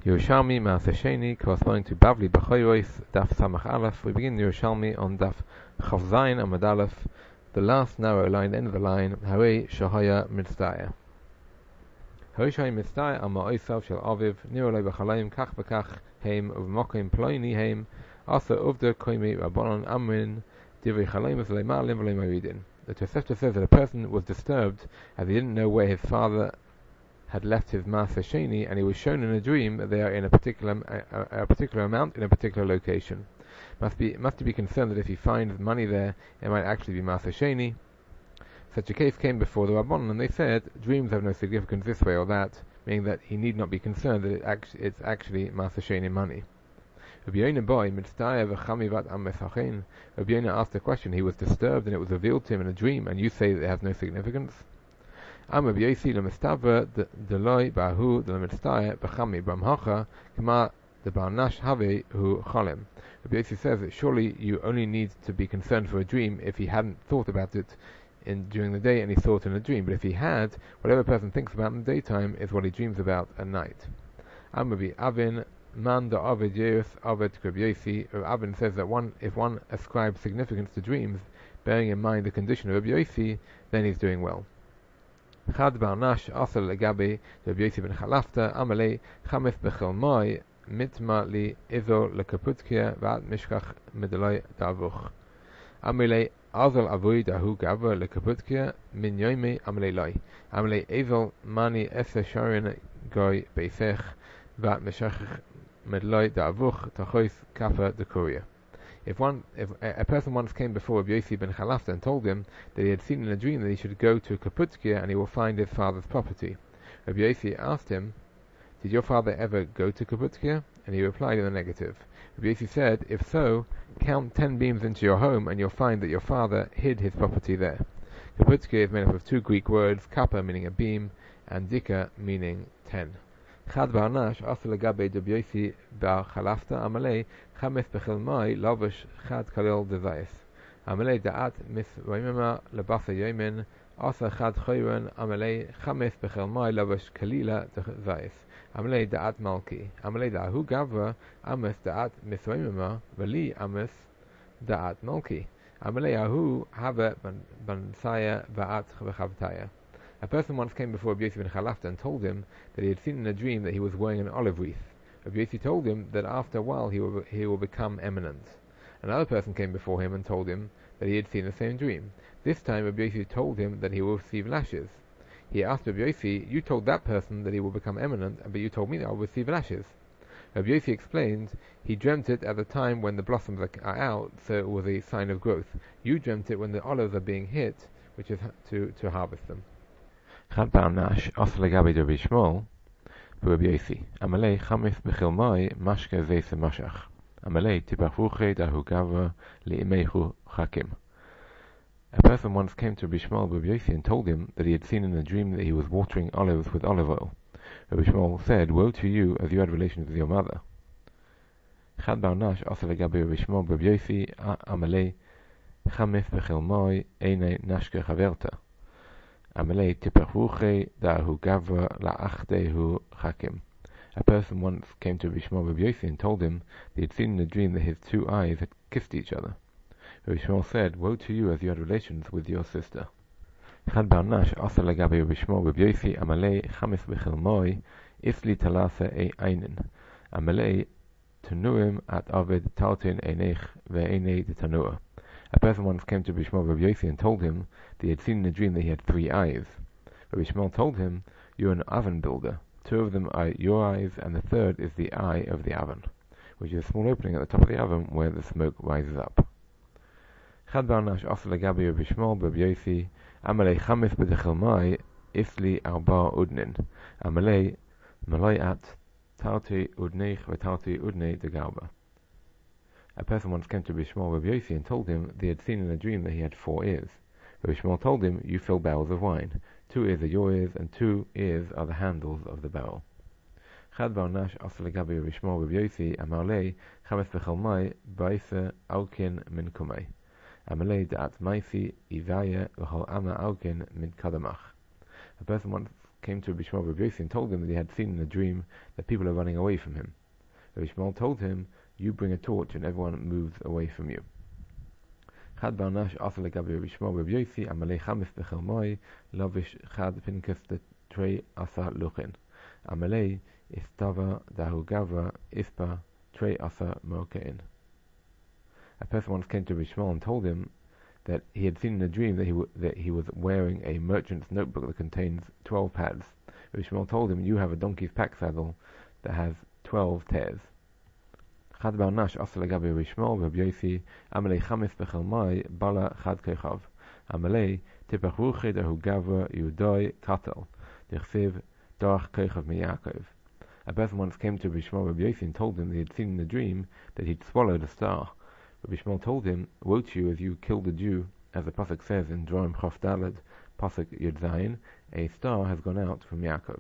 Yerushalmi Maaseh Sheni, corresponding to Bavli B'choros, Daf Samach Aleph. We begin Yerushalmi on Daf Chav Zayin Amud Aleph, the last narrow line, the end of the line. Harei Shahaya Mitzvaya. Harei Shahaya Mitzvaya Al Ma'osav Shel Aviv Niro Lei B'Chalayim Kach B'Kach Heim Uv'Mokim Ploini Heim Asa Uvda Koimi Rabbanon Amrin Divrei Chalayim V'Lei Ma'alim V'Lei Maridin. The Tosefta says that a person was disturbed as he didn't know where his father had left his Maaseh Sheni, and he was shown in a dream that they are in a particular amount in a particular location. Must be concerned that if he finds money there, it might actually be Maaseh Sheni. Such a case came before the Rabbanon, and they said dreams have no significance this way or that, meaning that he need not be concerned that it's actually Maaseh Sheni money. Rabbi Yonah asked a question. He was disturbed, and it was revealed to him in a dream, and you say that it has no significance. Rabbi Yossi lemestaver deloi bahu delemestaya b'chami b'amhacha kama the barnash have hu chalem. Rabbi Yossi says that surely you only need to be concerned for a dream if he hadn't thought about it during the day and he saw it in a dream. But if he had, whatever a person thinks about in the daytime is what he dreams about at night. Rabbi Avin man da Avid Yeus Avid Rabbi Yossi. Avin says that if one ascribes significance to dreams, bearing in mind the condition of Rabbi Yossi, then he's doing well. Chad Barnash Asal Legabi Rabbi Yossi ben Chalafta Amalei Chamis Bechelmai Mitma Li Izo Lekaputkia Vat Mishkach Medalai Davuch Amalei Azal Avui Dahu Gava Lekaputkia Min Yoimi Amalei Lai Amalei Izo Mani Ese Sharin Goy Beisech Vat Mishkach Medalai Davuch Tachois Kappa Dekuria. If a person once came before Rabbi Yossi ben Chalafta and told him that he had seen in a dream that he should go to Kaputkia and he will find his father's property, Rabbi Yossi asked him, "Did your father ever go to Kaputkia?" And he replied in the negative. Rabbi Yossi said, "If so, count 10 beams into your home and you'll find that your father hid his property there." Kaputkia is made up of two Greek words, kappa meaning a beam and dika meaning 10. Chad Barnash Asal Legabe Rabbi Yossi bar Chalafta Amalei Chames Bechelmai Lavish Chad Kalil Dezayis Amalei Da'at Misraimima Lebasa Yemin Asa Chad Chayran Amalei Chames Bechelmai Lavish Kalila Dezayis Amalei Da'at Malki Amalei Da'ahu Gavra Ames Da'at Misraimima Veli Ames Da'at Malki Amalei Ahu Have Bansaya Va'at V'chavtaya. A person once came before Rabbi Yossi ben Chalafta and told him that he had seen in a dream that he was wearing an olive wreath. Rabbi Yossi told him that after a while he will become eminent. Another person came before him and told him that he had seen the same dream. This time Rabbi Yossi told him that he will receive lashes. He asked Rabbi Yossi, "You told that person that he will become eminent, but you told me that I will receive lashes." Rabbi Yossi explained, he dreamt it at the time when the blossoms are out, so it was a sign of growth. You dreamt it when the olives are being hit, which is to harvest them. Chad Barnash Asal Legabi Rabbi Shmuel Rabbi Yossi Amalei Chamis Bechilmai Mashke Zeise Mashach Amalei Tipachuche Dahu Gava Li'imechu Chakim. A person once came to Rabbi Shmuel Rabbi Yossi and told him that he had seen in a dream that he was watering olives with olive oil. Rabbi Shmuel said, "Woe to you, as you had relations with your mother." Chad Barnash Asal Legabi Rabbi Shmuel Rabbi Yossi Amalei Chamis Bechilmai Eine Nashke Chaverta Amalei Tipachuche Dahu Gavra La'achtehu Chakim. A person once came to Rabbi Shmuel Rabbi Yossi and told him that he had seen in a dream that his two eyes had kissed each other. Rabbi Shmuel said, "Woe to you, as you had relations with your sister." Chad Barnash Asal Legabi Rabbi Shmuel Rabbi Yossi Amalei Chamis B'Chelmoi Isli Talasa Einin Amalei Tenuim at Avid Taltin Einech Ve'einei Tanua. A person once came to Rabbi Shmuel Rabbi Yossi and told him that he had seen in a dream that he had 3 eyes. Rabbi Shmuel told him, "You're an oven builder. 2 of them are your eyes, and the 3rd is the eye of the oven, which is a small opening at the top of the oven where the smoke rises up." Chad Barnash Asal Legabi Rabbi Shmuel Rabbi Yossi Amalei Chamis B'Dechelmai Isli Arba Udnin Amalei Maloyat Tarti Udneich V'Tarti Udnei Degarba. A person once came to Rabbi Shmuel Rabbi Yossi and told him that he had seen in a dream that he had 4 ears. Rabbi Shmuel told him, "You fill barrels of wine. 2 ears are your ears, and 2 ears are the handles of the barrel." Chad Barnash Asal Legabi Rabbi Shmuel Rabbi Yossi Amalei Chames B'Chelmai Ba'isa Alkin Min Kumei Amalei Da'at Maisi Ivaya V'Chol Ama Alkin Min Kadamach. A person once came to Rabbi Shmuel Rabbi Yossi and told him that he had seen in a dream that people are running away from him. Rabbi Shmuel told him, you bring a torch and everyone moves away from you. Chad Barnash also legabi Rabbi Shmuel Rabbi Yossi amalei chamis bechel moi lavish chad pinkas the trei asa luchin amalei istava dahu gavra ispa trei asa mokein. A person once came to Rabbi Shmuel and told him that he had seen in a dream that he was wearing a merchant's notebook that contains 12 pads. Rabbi Shmuel told him, you have a donkey's pack saddle that has 12 tears. Chad Barnash also legabi Rabbi Shmuel Rabbi Yossi amalei chamis bechel mai bala chad kechav amalei tipach ruche dahu gavra yudoi katel dichsiv darach kechav miyakov. A person once came to Rabbi Shmuel Rabbi Yossi and told him that he had seen in a dream that he'd swallowed a star. Rabbi Shmuel told him, woe to you as you killed a Jew, as the pasuk says in Dvarim Chof Daled, pasuk Yud Zayin, a star has gone out from Yaakov.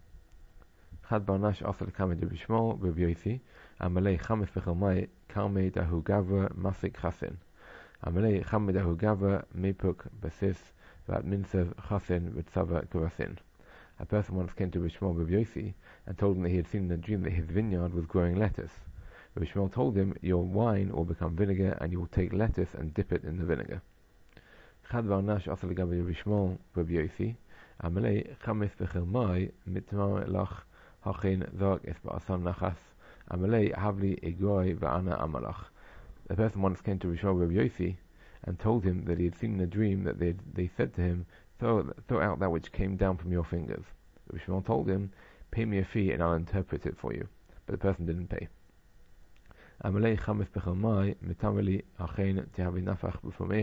Chad Barnash also legabi Rabbi Shmuel Rabbi Yossi amalei chamis bechel mai karmei dahu gavra masik chasin amalei chamei dahu gavra mepuk basis vat minsev chasin v'tzava kurasin. A person once came to Rabbi Shmuel Rabbi Yossi and told him that he had seen in a dream that his vineyard was growing lettuce. Rabbi Shmuel told him, your wine will become vinegar and you will take lettuce and dip it in the vinegar. Chad Barnash also legabi Rabbi Shmuel Rabbi Yossi amalei chamis bechel mai mitmar lach hachin zork es ba'asan nachas amalei havli igoi va'ana amalach. The person once came to Rabbi Shmuel Rabbi Yossi and told him that he had seen in a dream that they said to him, throw out that which came down from your fingers. Rabbi Shmuel told him, pay me a fee and I'll interpret it for you. But the person didn't pay. Amalei chamis bechel mai mitameli hachin tihavi nafach b'fumech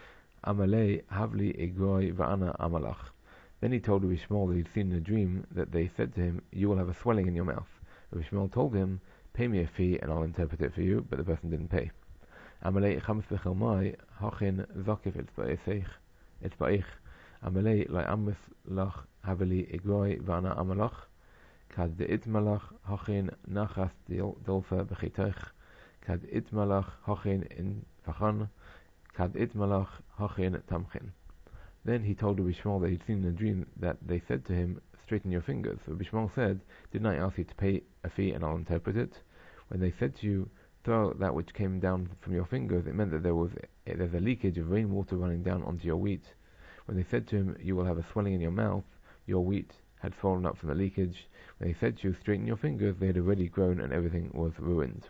amalei havli igoi va'ana amalach. Then he told Rabbi Shmuel that he'd seen in a dream that they said to him, you will have a swelling in your mouth. Rabbi Shmuel told him, pay me a fee and I'll interpret it for you, but the person didn't pay. Amalei chamis bechel mai hachin zakif etzba'ich amalei lai amis lach haveli igoi va'ana amalach kad itmalach hachin nachas dolfa b'chitech kad itmalach hachin in vachan kad itmalach hachin tamchin. Then he told Rabbi Shmuel that he'd seen in a dream that they said to him, straighten your fingers. Rabbi Shmuel said, didn't I ask you to pay a fee and I'll interpret it? When they said to you, throw out that which came down from your fingers, it meant that there's a leakage of rainwater running down onto your wheat. When they said to him, you will have a swelling in your mouth, your wheat had fallen up from the leakage. When they said to you, straighten your fingers, they had already grown and everything was ruined.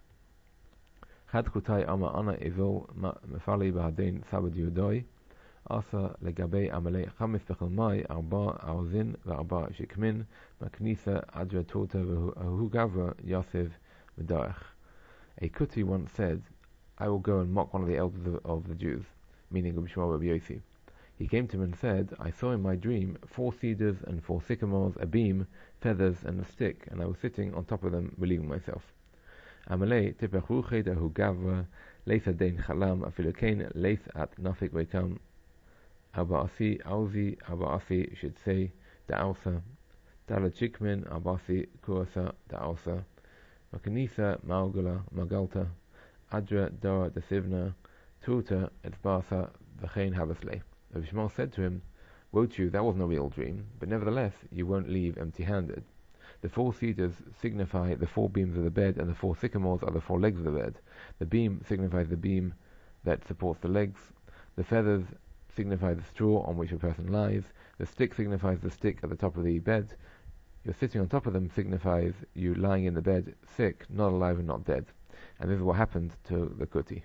Chad kutai ama ana izol mefali b'hadein sabad yudoi asa legabe amalei chamis bechel mai arba arzin v'arba shikmin maknisa adra torta v'hu gavra Yosef Medarech. A Kuti once said, I will go and mock one of the elders of the Jews, meaning Rabbi Shmuel Rabbi Yossi. He came to him and said, I saw in my dream 4 cedars and 4 sycamores, a beam, feathers and a stick, and I was sitting on top of them, relieving myself. Amalei tipech ruche dahu gavra leith adein chalam afilukein leith at nafik rekam abasi auzi abasi should say da'alsa dalachikmin abasi kurasa da'alsa makanisa magalta adra dara desivna tuta etzbasa v'chein habaslei. Rabbi Shmuel said to him, woe to you, that was no real dream, but nevertheless you won't leave empty-handed. The 4 cedars signify the 4 beams of the bed, and the 4 sycamores are the 4 legs of the bed. The beam signifies the beam that supports the legs. The feathers signify the straw on which a person lies. The stick signifies the stick at the top of the bed. You're sitting on top of them signifies you lying in the bed, sick, not alive and not dead. And this is what happened to the Kuti.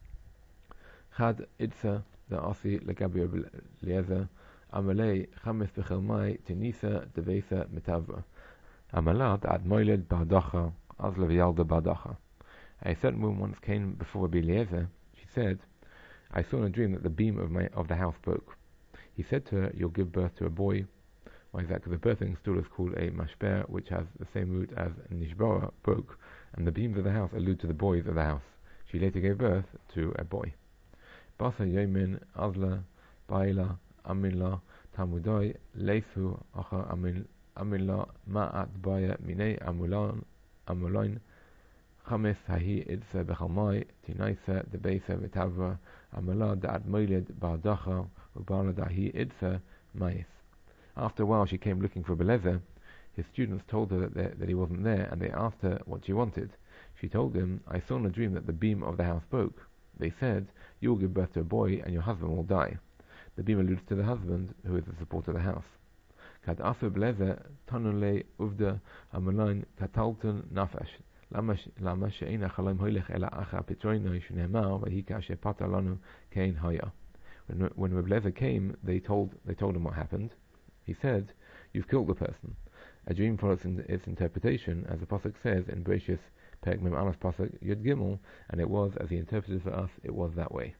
Chad Itza the Asi legabi Eliezer amalei chamis bechel mai tinisa devesa metavra amalat ad moiled ba'dacha az leviyalda ba'dacha. A certain woman once came before Rabbi Eliezer. She said, I saw in a dream that the beam of the house broke. He said to her, you'll give birth to a boy. Why is that? Because the birthing stool is called a mashper, which has the same root as nishbara, broke, and the beams of the house allude to the boys of the house. She later gave birth to a boy. Basa Yemin Azla Baila Aminla Tamudai Leisu Acha Aminla Ma'at Baya Mine Amulain Chamis Hahi Idsa Bechalmai Tinaisa Debeisa Vitavra Amala Da'at Moilid Ba'dacha Ubala Dahi Idsa Mais. After a while she came looking for Belezer. His students told her that he wasn't there, and they asked her what she wanted. She told them, I saw in a dream that the beam of the house broke. They said, you will give birth to a boy, and your husband will die. The beam alludes to the husband, who is the support of the house. Kad asu Belezer, tanule uvda amalain katalton nafesh. Lama she'ena chalom hoilech ela acha petroino shneemar v'hi kashe pata lanu kein haya. When Belezer came, they told him what happened. He said, you've killed the person. A dream follows its interpretation, as the pasuk says in Bereshis Perek Mem Aleph pasuk Yud Gimel, and it was, as he interpreted for us, it was that way.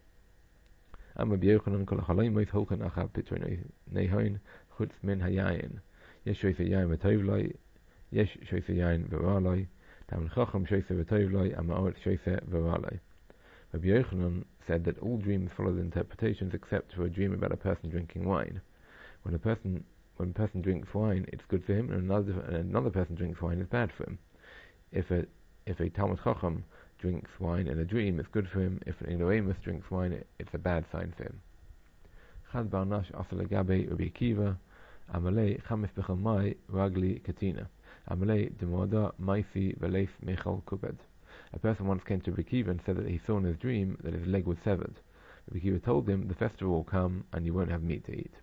Rabbi Yochanan kol ha'chaloimos holchen achav pitrei nehoin chutz min hayayin. Yesh shoyse yayin v'tov loi, yesh shoyse yayin v'ra loi, Talmid Chacham shoyse v'tov loi, and ma'oret shoyse v'ra loi. Rabbi Yochanan said that all dreams follow the interpretations except for a dream about a person drinking wine. When a person drinks wine, it's good for him, and another person drinks wine, it's bad for him. If a Talmid Chacham drinks wine in a dream, it's good for him. If an ignoramus drinks wine, it's a bad sign for him. Chad Barnash Asal Gabe Rabbi Akiva Amalei Chamis Bechal Mai Ragli Katina Amalei Demoda Maisi Veleif Michal Kubed. A person once came to Rabbi Akiva and said that he saw in his dream that his leg was severed. Rabbi Akiva told him, the festival will come and you won't have meat to eat.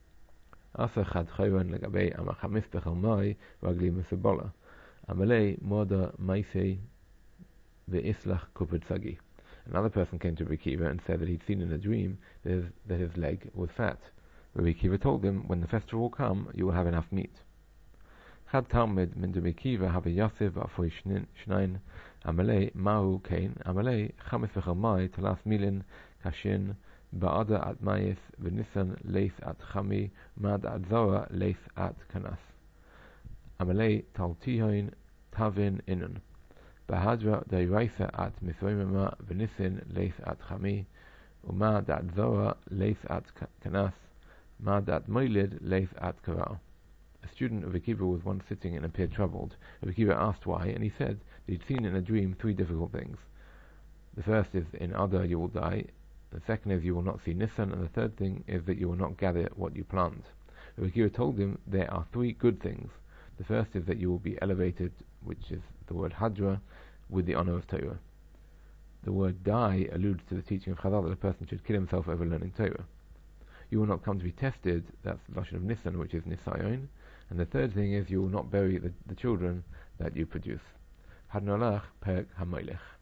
Asa Chad Chayvan Legabe Ama Chamis Bechal Mai Ragli Misabola Amalei Moda Maisi Ve'islach Kubed Sagi. Another person came to Rabbi Akiva and said that he'd seen in a dream that his leg was fat. Rabbi Akiva told him, when the festival will come, you will have enough meat. Chad Talmid min Rabbi Akiva have a Yosef Afoy Shnein Amalei Mahu Kain Amalei Chamis V'chal Mai Talas Milin Kashin Ba'ada at Mayis V'Nisan Leis at Chami Mad at Zora Leis at Kanas Amalei Tal Tihoin Tavin Inun Bahadra Dairaisa at Misroimama V'Nisin Leis at Chami Umad at Zora Leis at Kanas Mad at Moilid Leis at Karal. A student of Akiva was once sitting and appeared troubled. Akiva asked why, and he said that he'd seen in a dream 3 difficult things. The first is, in Adar you will die. The second is, you will not see Nisan. And the third thing is that you will not gather what you plant. Akiva told him there are 3 good things. The first is that you will be elevated, which is the word Hadra, with the honor of Torah. The word die alludes to the teaching of Chazal that a person should kill himself over learning Torah. You will not come to be tested, that's the Lashon of Nisan, which is Nisayon. And the third thing is, you will not bury the children that you produce. Hadnolach Perek HaMelech.